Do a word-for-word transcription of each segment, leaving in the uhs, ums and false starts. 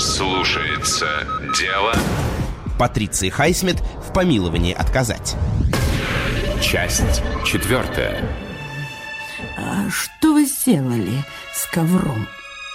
Слушается дело Патриции Хайсмит в помиловании отказать. Часть четвертая. А что вы сделали с ковром?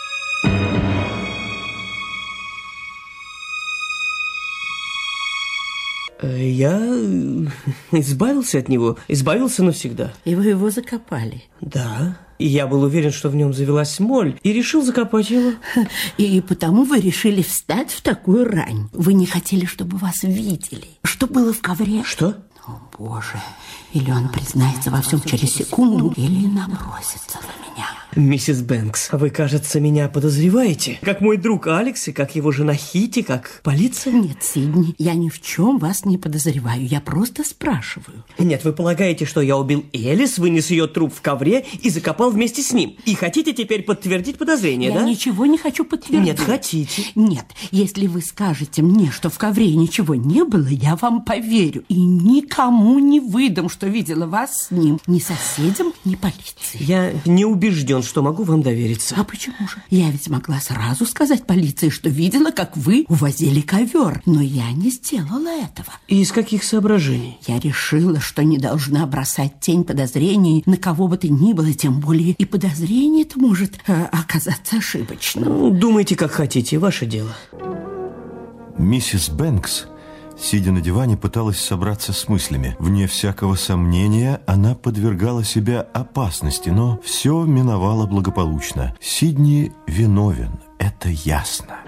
Я избавился от него, избавился навсегда. И вы его закопали? Да. И я был уверен, что в нем завелась моль, и решил закопать его. И потому вы решили встать в такую рань. Вы не хотели, чтобы вас видели. Что было в ковре? Что? О, Боже. Или он признается во всем через секунду, или набросится на меня. Миссис Бэнкс, вы, кажется, меня подозреваете. Как мой друг Алекс, и как его жена Хити, как полиция? Нет, Сидни, я ни в чем вас не подозреваю. Я просто спрашиваю. Нет, вы полагаете, что я убил Элис, вынес ее труп в ковре и закопал вместе с ним. И хотите теперь подтвердить подозрение, я да? Я ничего не хочу подтвердить. Нет, хотите. Нет, если вы скажете мне, что в ковре ничего не было, я вам поверю. И никому не выдам, что видела вас с ним. Ни соседям, ни полиции. Я не убежден, что могу вам довериться. А почему же? Я ведь могла сразу сказать полиции, что видела, как вы увозили ковер. Но я не сделала этого. И из каких соображений? Я решила, что не должна бросать тень подозрений на кого бы то ни было, тем более и подозрение-то может э, оказаться ошибочным. Ну, думайте, как хотите, ваше дело. Миссис Бэнкс, сидя на диване, пыталась собраться с мыслями. Вне всякого сомнения, она подвергала себя опасности, но все миновало благополучно. Сидни виновен, это ясно.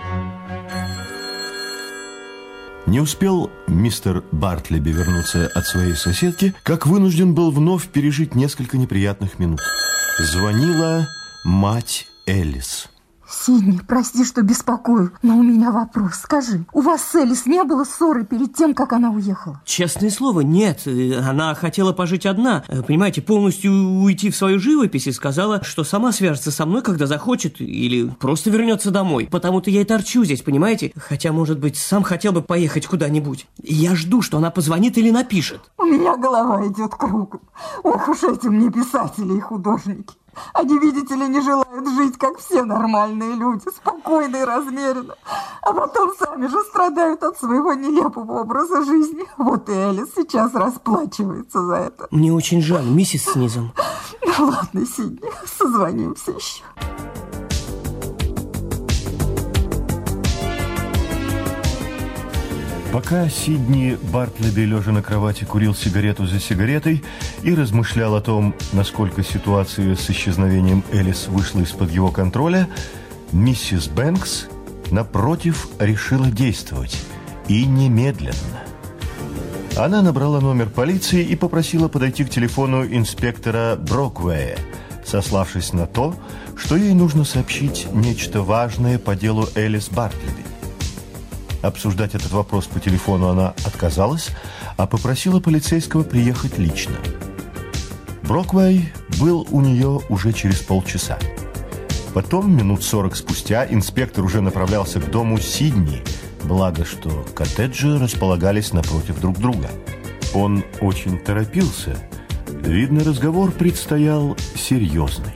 Не успел мистер Бартлеби вернуться от своей соседки, как вынужден был вновь пережить несколько неприятных минут. Звонила мать Элис. Сидни, прости, что беспокою, но у меня вопрос. Скажи, у вас с Элис не было ссоры перед тем, как она уехала? Честное слово, нет. Она хотела пожить одна. Понимаете, полностью уйти в свою живопись и сказала, что сама свяжется со мной, когда захочет, или просто вернется домой. Потому-то я и торчу здесь, понимаете? Хотя, может быть, сам хотел бы поехать куда-нибудь. Я жду, что она позвонит или напишет. У меня голова идет кругом. Ох уж эти мне писатели и художники. Они, видите ли, не желают жить, как все нормальные люди, спокойно и размеренно. А потом сами же страдают от своего нелепого образа жизни. Вот и Элис сейчас расплачивается за это. Мне очень жаль, миссис Снизом. Ну ладно, Сидни, созвонимся еще. Пока Сидни Бартлеби, лежа на кровати, курил сигарету за сигаретой и размышлял о том, насколько ситуация с исчезновением Элис вышла из-под его контроля, миссис Бэнкс, напротив, решила действовать. И немедленно. Она набрала номер полиции и попросила подойти к телефону инспектора Броквея, сославшись на то, что ей нужно сообщить нечто важное по делу Элис Бартлеби. Обсуждать этот вопрос по телефону она отказалась, а попросила полицейского приехать лично. Броквей был у нее уже через полчаса. Потом, минут сорок спустя, инспектор уже направлялся к дому Сидни, благо что коттеджи располагались напротив друг друга. Он очень торопился. Видно, разговор предстоял серьезный.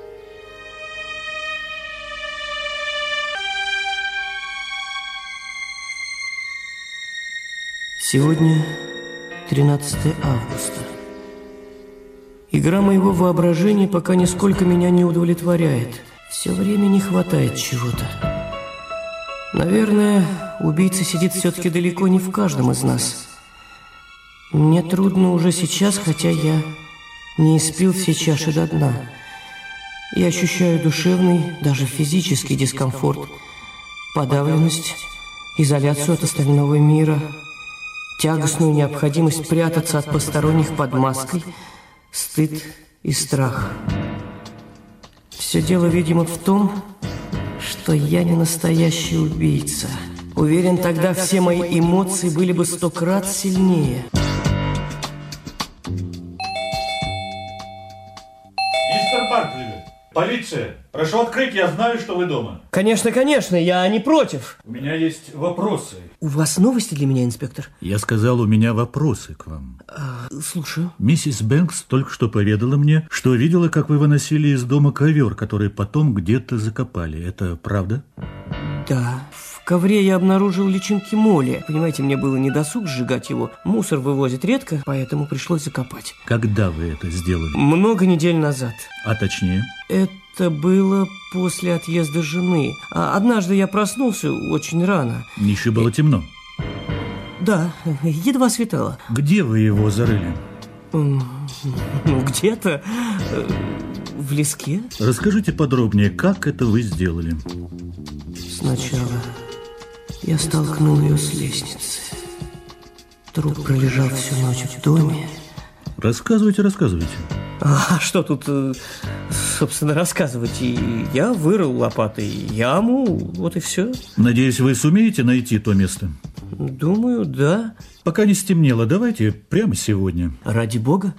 Сегодня тринадцатое августа. Игра моего воображения пока нисколько меня не удовлетворяет. Все время не хватает чего-то. Наверное, убийца сидит все-таки далеко не в каждом из нас. Мне трудно уже сейчас, хотя я не испил все чаши до дна. Я ощущаю душевный, даже физический дискомфорт, подавленность, изоляцию от остального мира, тягостную необходимость прятаться от посторонних под маской, стыд и страх. Все дело, видимо, в том, что я не настоящий убийца. Уверен, тогда все мои эмоции были бы сто крат сильнее. Мистер Бартлеби, полиция, прошу открыть, я знаю, что вы дома. Конечно, конечно, я не против. У меня есть вопросы. У вас новости для меня, инспектор? Я сказал, у меня вопросы к вам. А, слушаю. Миссис Бэнкс только что поведала мне, что видела, как вы выносили из дома ковер, который потом где-то закопали. Это правда? Да. В В ковре я обнаружил личинки моли. Понимаете, мне было недосуг сжигать его. Мусор вывозят редко, поэтому пришлось закопать. Когда вы это сделали? Много недель назад. А точнее? Это было после отъезда жены. А однажды я проснулся очень рано. Еще было темно? Да, едва светало. Где вы его зарыли? Ну, где-то в леске. Расскажите подробнее, как это вы сделали? Сначала я столкнул ее с лестницы. Труп пролежал всю ночь в доме. Рассказывайте, рассказывайте. А что тут, собственно, рассказывать? И я вырыл лопатой яму, вот и все. Надеюсь, вы сумеете найти то место? Думаю, да. Пока не стемнело, давайте прямо сегодня. Ради бога.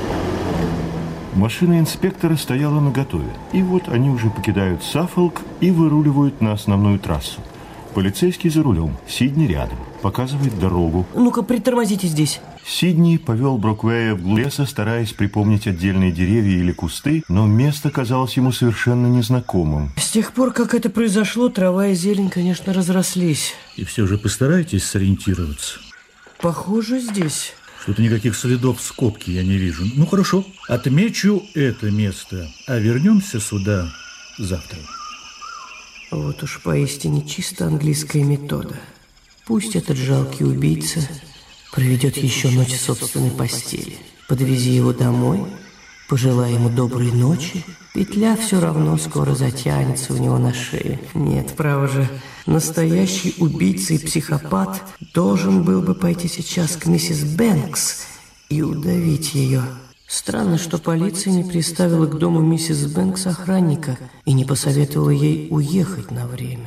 Машина инспектора стояла наготове. И вот они уже покидают Саффолк и выруливают на основную трассу. Полицейский за рулем, Сидни рядом, показывает дорогу. Ну-ка, притормозите здесь. Сидни повел Броквея вглубь леса, стараясь припомнить отдельные деревья или кусты, но место казалось ему совершенно незнакомым. С тех пор, как это произошло, трава и зелень, конечно, разрослись. И все же постарайтесь сориентироваться. Похоже, здесь. Что-то никаких следов скобки я не вижу. Ну, хорошо, отмечу это место, а вернемся сюда завтра. Вот уж поистине чисто английская метода. Пусть этот жалкий убийца проведет еще ночь в собственной постели. Подвези его домой, пожелай ему доброй ночи. Петля все равно скоро затянется у него на шее. Нет, право же, настоящий убийца и психопат должен был бы пойти сейчас к миссис Бэнкс и удавить ее. Странно, что полиция не приставила к дому миссис Бэнкс охранника и не посоветовала ей уехать на время.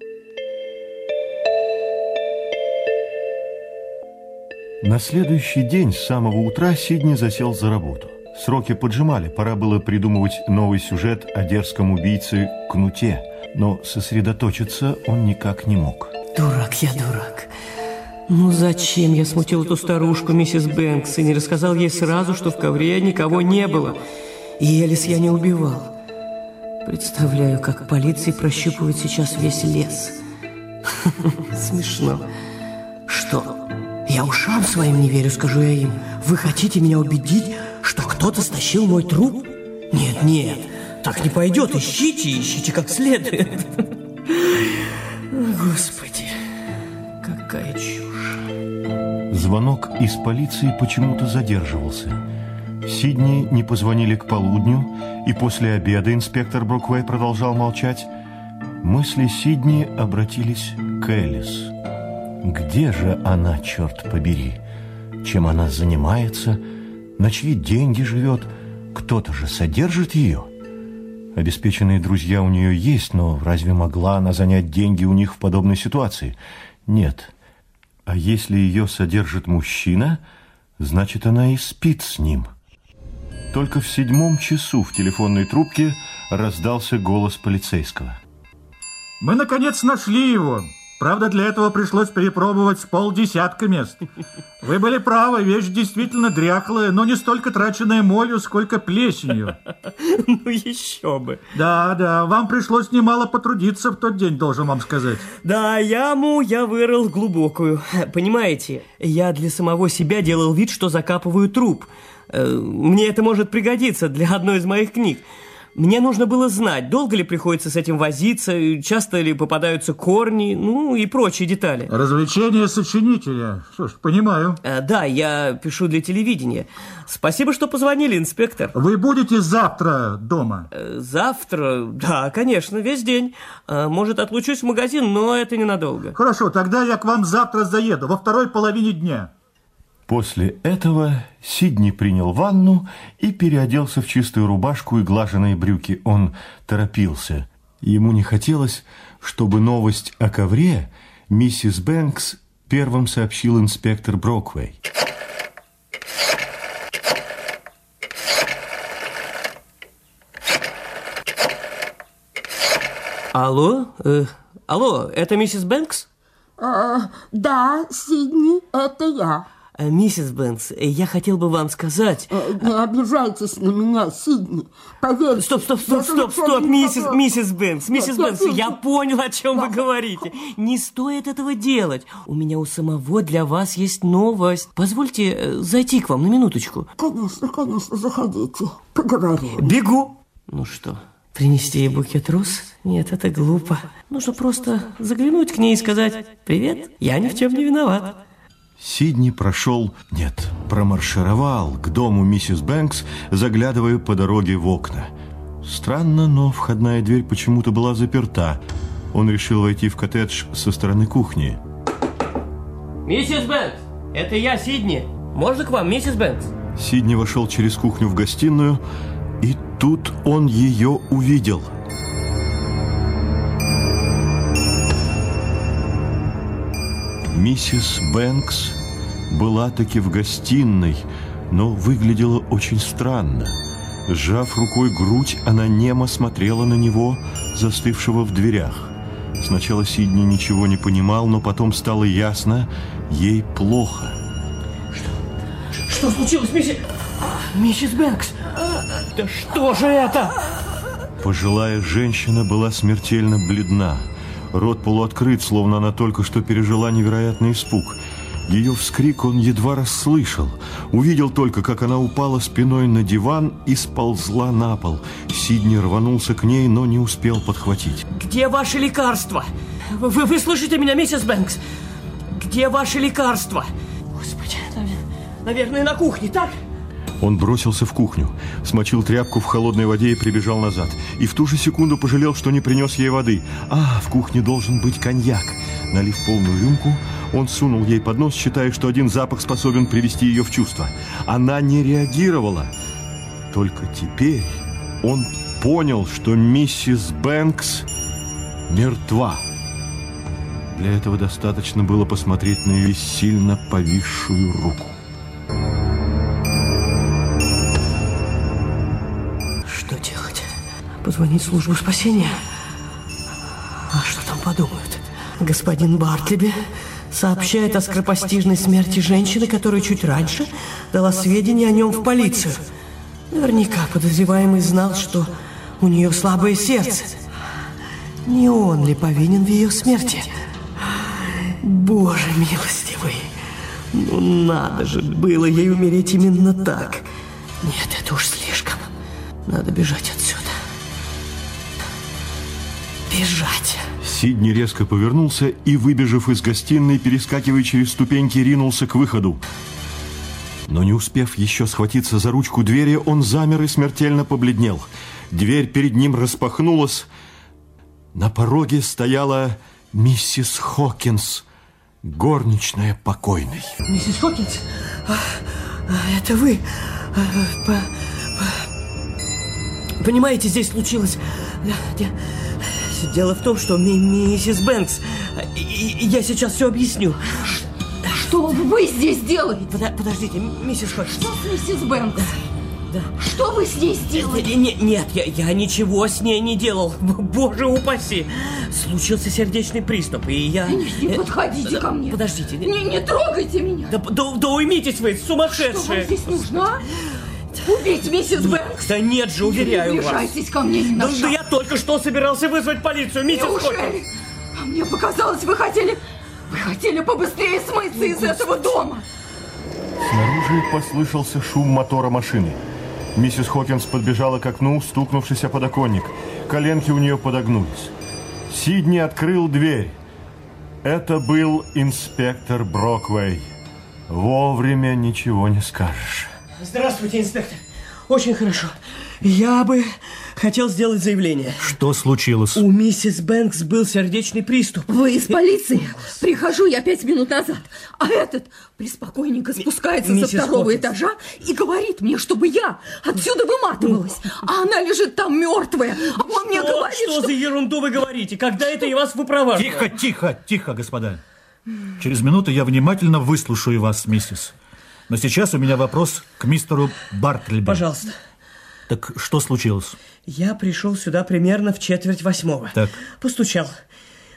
На следующий день с самого утра Сидни засел за работу. Сроки поджимали, пора было придумывать новый сюжет о дерзком убийце Кнуте, но сосредоточиться он никак не мог. Дурак я, дурак. Ну зачем я смутил эту старушку, миссис Бэнкс, и не рассказал ей сразу, что в ковре никого не было, и Элис я не убивал? Представляю, как полиция прощупывает сейчас весь лес. Смешно. Что, я ушам своим не верю, скажу я им. Вы хотите меня убедить, что кто-то стащил мой труп? Нет, нет, так не пойдет. Ищите, ищите как следует. Господи, какая чушь. Звонок из полиции почему-то задерживался. Сидни не позвонили к полудню, и после обеда инспектор Броквей продолжал молчать. Мысли Сидни обратились к Элис. Где же она, черт побери? Чем она занимается? На чьи деньги живет? Кто-то же содержит ее? Обеспеченные друзья у нее есть, но разве могла она занять деньги у них в подобной ситуации? Нет. А если ее содержит мужчина, значит, она и спит с ним. Только в седьмом часу в телефонной трубке раздался голос полицейского. Мы, наконец, нашли его. Правда, для этого пришлось перепробовать с полдесятка мест. Вы были правы, вещь действительно дряхлая, но не столько траченная молью, сколько плесенью. Ну еще бы. Да, да, вам пришлось немало потрудиться в тот день, должен вам сказать. Да, яму я вырыл глубокую. Понимаете, я для самого себя делал вид, что закапываю труп. Мне это может пригодиться для одной из моих книг. Мне нужно было знать, долго ли приходится с этим возиться, часто ли попадаются корни, ну и прочие детали. Развлечение сочинителя. Что ж, понимаю. А, да, я пишу для телевидения. Спасибо, что позвонили, инспектор. Вы будете завтра дома? Завтра? Да, конечно, весь день. Может, отлучусь в магазин, но это ненадолго. Хорошо, тогда я к вам завтра заеду, во второй половине дня. После этого Сидни принял ванну и переоделся в чистую рубашку и глаженые брюки. Он торопился. Ему не хотелось, чтобы новость о ковре миссис Бэнкс первым сообщил инспектор Броквей. Алло? Э, алло, это миссис Бэнкс? А, да, Сидни, это я. Миссис Бэнкс, я хотел бы вам сказать... Не обижайтесь на меня, Сидни. Поверьте. Стоп, стоп, стоп, стоп, стоп, миссис, миссис Бэнкс, миссис Бэнкс, я понял, о чем вы говорите. Не стоит этого делать. У меня у самого для вас есть новость. Позвольте зайти к вам на минуточку. Конечно, конечно, заходите. Поговорим. Бегу. Ну что, принести ей букет роз? Нет, это глупо. Нужно просто заглянуть к ней и сказать: «Привет, я ни в чем не виноват». Сидни прошел, нет, промаршировал к дому миссис Бэнкс, заглядывая по дороге в окна. Странно, но входная дверь почему-то была заперта. Он решил войти в коттедж со стороны кухни. Миссис Бэнкс, это я, Сидни. Можно к вам, миссис Бэнкс? Сидни вошел через кухню в гостиную, и тут он ее увидел. Миссис Бэнкс была таки в гостиной, но выглядела очень странно. Сжав рукой грудь, она немо смотрела на него, застывшего в дверях. Сначала Сидни ничего не понимал, но потом стало ясно, ей плохо. Что, что случилось, миссис... Миссис Бэнкс? Да что же это? Пожилая женщина была смертельно бледна. Рот полуоткрыт, словно она только что пережила невероятный испуг. Ее вскрик он едва расслышал. Увидел только, как она упала спиной на диван и сползла на пол. Сидни рванулся к ней, но не успел подхватить. Где ваши лекарства? Вы, вы слышите меня, миссис Бэнкс? Где ваши лекарства? Господи, наверное, на кухне, так? Он бросился в кухню, смочил тряпку в холодной воде и прибежал назад. И в ту же секунду пожалел, что не принес ей воды. А, в кухне должен быть коньяк. Налив полную рюмку, он сунул ей под нос, считая, что один запах способен привести ее в чувство. Она не реагировала. Только теперь он понял, что миссис Бэнкс мертва. Для этого достаточно было посмотреть на ее сильно повисшую руку. Что делать? Позвонить в службу спасения? А что там подумают? Господин Бартлеби сообщает о скоропостижной смерти женщины, которая чуть раньше дала сведения о нем в полицию. Наверняка подозреваемый знал, что у нее слабое сердце. Не он ли повинен в ее смерти? Боже милостивый, ну надо же было ей умереть именно так. Нет, это уж слишком. Надо бежать отсюда. Бежать. Сидни резко повернулся и, выбежав из гостиной, перескакивая через ступеньки, ринулся к выходу. Но не успев еще схватиться за ручку двери, он замер и смертельно побледнел. Дверь перед ним распахнулась. На пороге стояла миссис Хокинс, горничная покойной. Миссис Хокинс, а, а, это вы? А, по, по, понимаете, здесь случилось... Дело в том, что ми миссис Бэнкс... И, и я сейчас все объясню. Что вы здесь делаете? Под, подождите, миссис Хокинс. Что с миссис Бэнкс? Да. Что вы с ней сделали? Нет, нет, я, я ничего с ней не делал. Боже упаси. Случился сердечный приступ, и я... Не, не подходите да, ко мне. Подождите. Не, не трогайте меня. Да, да, да уймитесь вы, сумасшедшие. Что вам здесь нужно, а? Убить миссис Бэнкс? Да нет же, уверяю вас. Не приближайтесь ко мне ни на да, шаг. Да я только что собирался вызвать полицию, миссис Хокинс. А мне показалось, вы хотели... Вы хотели побыстрее смыться из этого дома. Снаружи послышался шум мотора машины. Миссис Хокинс подбежала к окну, стукнувшись о подоконник. Коленки у нее подогнулись. Сидни открыл дверь. Это был инспектор Броквей. Вовремя ничего не скажешь. Здравствуйте, инспектор. Очень хорошо. Я бы хотел сделать заявление. Что случилось? У миссис Бэнкс был сердечный приступ. Вы из полиции? Прихожу я пять минут назад, а этот преспокойненько спускается Миссис со второго Хокинс. этажа и говорит мне, чтобы я отсюда выматывалась. А она лежит там мертвая, а он мне Что, говорит, что что... за ерунду вы говорите? Когда это я вас выпроваживаю? Тихо, тихо, тихо, господа. Через минуту я внимательно выслушаю вас, миссис. Но сейчас у меня вопрос к мистеру Бартлеби. Пожалуйста. Так что случилось? Я пришел сюда примерно в четверть восьмого. Так. Постучал.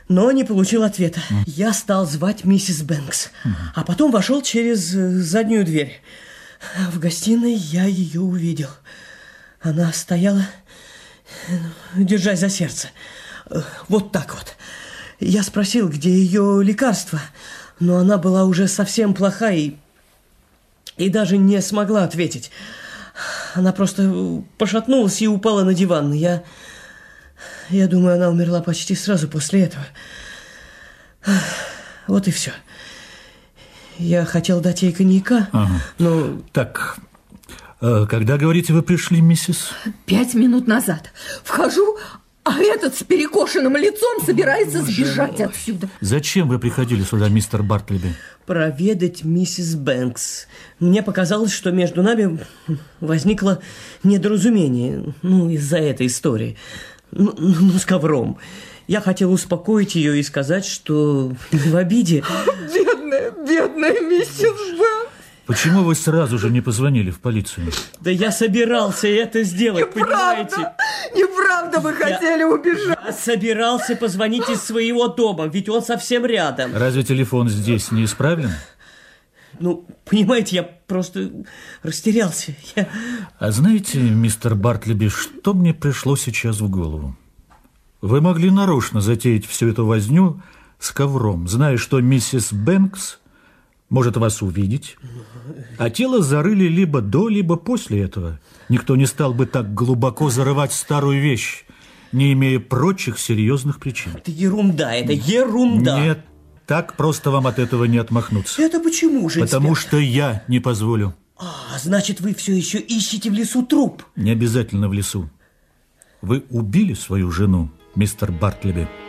но не получил ответа. Mm. Я стал звать миссис Бэнкс, mm. а потом вошел через заднюю дверь. В гостиной я ее увидел. Она стояла, держась за сердце. Вот так вот. Я спросил, где ее лекарство, но она была уже совсем плоха и, и даже не смогла ответить. Она просто пошатнулась и упала на диван. Я, я думаю, она умерла почти сразу после этого. Вот и все. Я хотел дать ей коньяка, ага. но... Так, когда, говорите, вы пришли, миссис? Пять минут назад. Вхожу, а этот с перекошенным лицом собирается сбежать отсюда. Зачем вы приходили сюда, мистер Бартлеби? Проведать миссис Бэнкс. Мне показалось, что между нами возникло недоразумение. Ну, из-за этой истории. Ну, ну, с ковром. Я хотел успокоить ее и сказать, что не в обиде. Бедная, бедная миссис Бэнкс. Почему вы сразу же не позвонили в полицию? Да я собирался это сделать, неправда, понимаете? Неправда, вы я, хотели убежать. Я собирался позвонить из своего дома, ведь он совсем рядом. Разве телефон здесь не исправлен? Ну, понимаете, я просто растерялся. Я... А знаете, мистер Бартлеби, что мне пришло сейчас в голову? Вы могли нарочно затеять всю эту возню с ковром, зная, что миссис Бэнкс может вас увидеть, а тело зарыли либо до, либо после этого. Никто не стал бы так глубоко зарывать старую вещь, не имея прочих серьезных причин. Это ерунда, это ерунда. Нет, так просто вам от этого не отмахнуться. Это почему же? Потому что я не позволю. А, значит, вы все еще ищете в лесу труп? Не обязательно в лесу. Вы убили свою жену, мистер Бартлеби.